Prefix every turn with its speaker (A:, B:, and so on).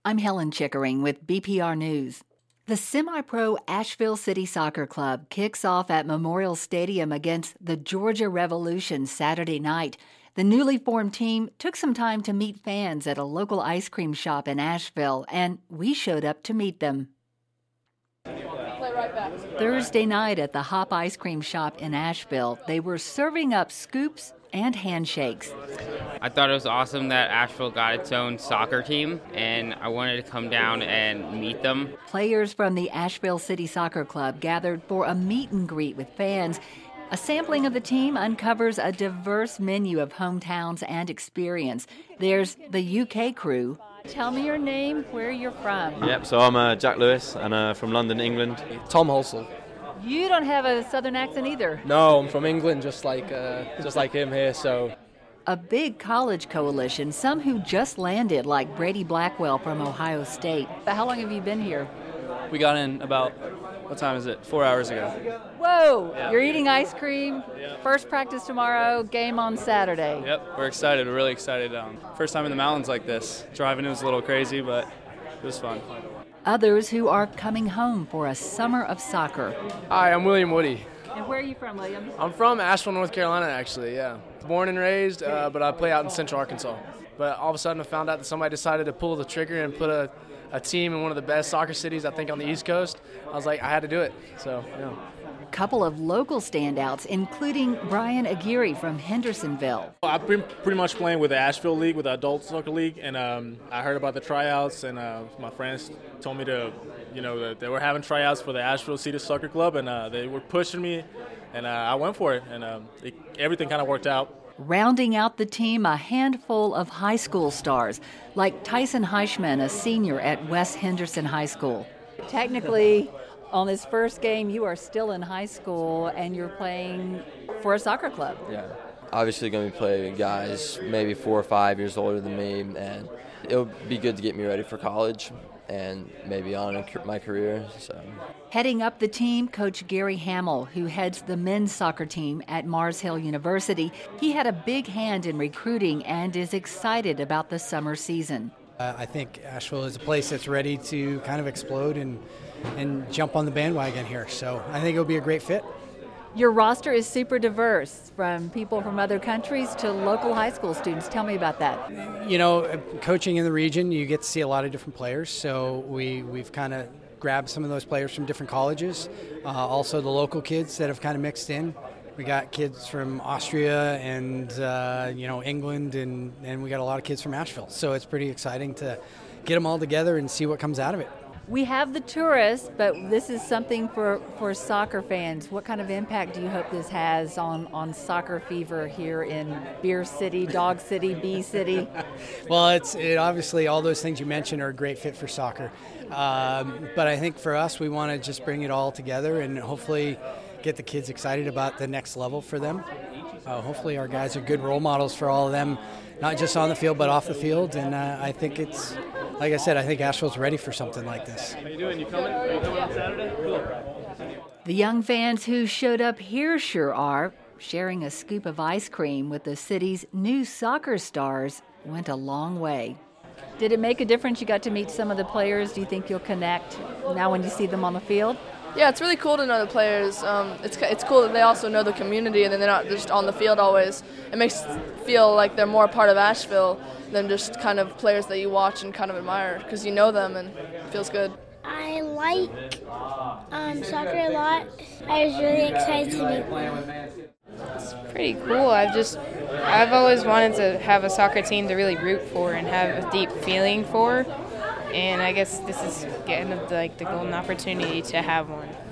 A: I'm Helen Chickering with BPR News. The semi-pro Asheville City Soccer Club kicks off at Memorial Stadium against the Georgia Revolution Saturday night. The newly formed team took some time to meet fans at a local ice cream shop in Asheville, and we showed up to meet them. Thursday night at the Hop Ice Cream Shop in Asheville, they were serving up scoops and handshakes.
B: I thought it was awesome that Asheville got its own soccer team, and I wanted to come down and meet them.
A: Players from the Asheville City Soccer Club gathered for a meet and greet with fans. A sampling of the team uncovers a diverse menu of hometowns and experience. There's the UK crew. Tell me your name, where you're from.
C: Yep, so I'm Jack Lewis, and from London, England.
D: Tom Holsell.
A: You don't have a southern accent either.
D: No, I'm from England, just like him here, so.
A: A big college coalition, some who just landed, like Brady Blackwell from Ohio State. How long have you been here?
E: We got in about, what time is it? 4 hours ago.
A: Whoa, yeah. You're eating ice cream. Yeah. First practice tomorrow, game on Saturday.
E: Yep, we're excited. We're really excited. First time in the mountains like this. Driving it was a little crazy, but it was fun.
A: Others who are coming home for a summer of soccer.
F: Hi, I'm William Woody.
A: And where are you from, William?
F: I'm from Asheville, North Carolina, actually, yeah. Born and raised, but I play out in Central Arkansas. But all of a sudden I found out that somebody decided to pull the trigger and put a team in one of the best soccer cities, I think, on the East Coast. I was like, I had to do it, so, yeah.
A: A couple of local standouts, including Brian Aguirre from Hendersonville.
G: I've been pretty much playing with the Asheville League, with the Adult Soccer League, and I heard about the tryouts, and my friends told me that they were having tryouts for the Asheville City Soccer Club, and they were pushing me, and I went for it, and everything kind of worked out.
A: Rounding out the team, a handful of high school stars, like Tyson Heischman, a senior at West Henderson High School. Technically, on this first game, you are still in high school and you're playing for a soccer club.
H: Yeah, obviously going to be playing guys maybe 4 or 5 years older than me, and it'll be good to get me ready for college and maybe on in my career. So,
A: heading up the team, Coach Gary Hamill, who heads the men's soccer team at Mars Hill University. He had a big hand in recruiting and is excited about the summer season.
I: I think Asheville is a place that's ready to kind of explode and jump on the bandwagon here. So I think it'll be a great fit.
A: Your roster is super diverse, from people from other countries to local high school students. Tell me about that.
I: Coaching in the region, you get to see a lot of different players. So we've kind of grabbed some of those players from different colleges. Also the local kids that have kind of mixed in. We got kids from Austria and England, and we got a lot of kids from Asheville. So it's pretty exciting to get them all together and see what comes out of it.
A: We have the tourists, but this is something for soccer fans. What kind of impact do you hope this has on soccer fever here in Beer City, Dog City, Bee City?
I: Well, it obviously all those things you mentioned are a great fit for soccer. But I think for us, we want to just bring it all together and hopefully get the kids excited about the next level for them. Hopefully our guys are good role models for all of them, not just on the field but off the field. And I think it's, like I said, I think Asheville's ready for something like this.
G: How you doing? You coming? Are you coming on Saturday? Cool.
A: The young fans who showed up here sure are. Sharing a scoop of ice cream with the city's new soccer stars went a long way. Did it make a difference? You got to meet some of the players. Do you think you'll connect now when you see them on the field?
J: Yeah, it's really cool to know the players. It's cool that they also know the community and then they're not just on the field always. It makes it feel like they're more a part of Asheville than just kind of players that you watch and kind of admire because you know them and it feels good.
K: I like soccer a lot. I was really excited to meet them.
L: It's pretty cool. I've always wanted to have a soccer team to really root for and have a deep feeling for. And I guess this is getting the golden opportunity to have one.